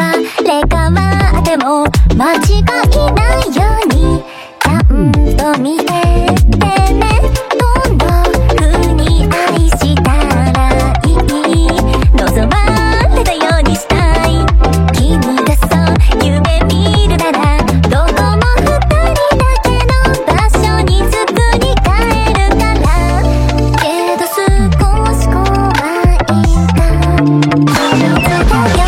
れ変わっても間違いないようにちゃんと見ててね。どんな風に愛したらいい、望まれたようにしたい。君がそう夢見るならどこも二人だけの場所に作り変えるから。けど少し怖いか君とよ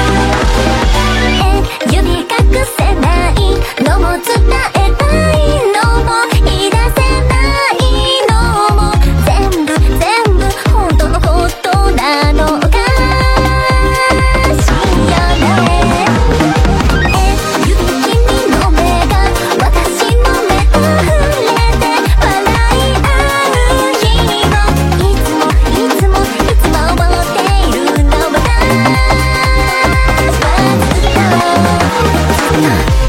指隠せないのも伝えたいのも言い出せないのも全部本当のことなのかしらね。指君の目が私の目と触れて笑い合う日をいつも思っているの私はずっと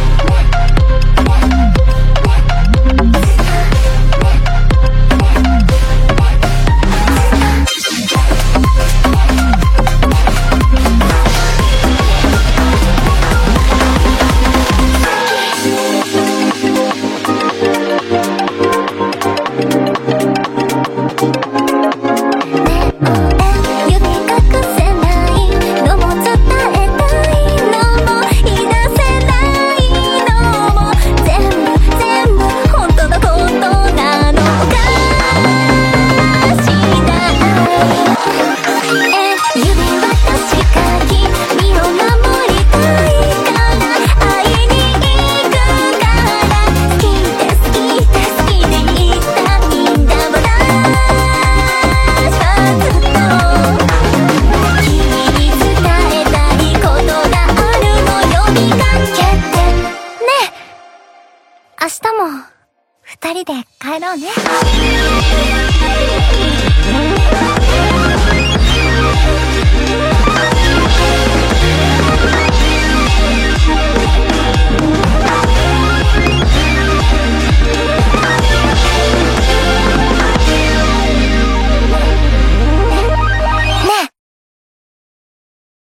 明日も二人で帰ろうね。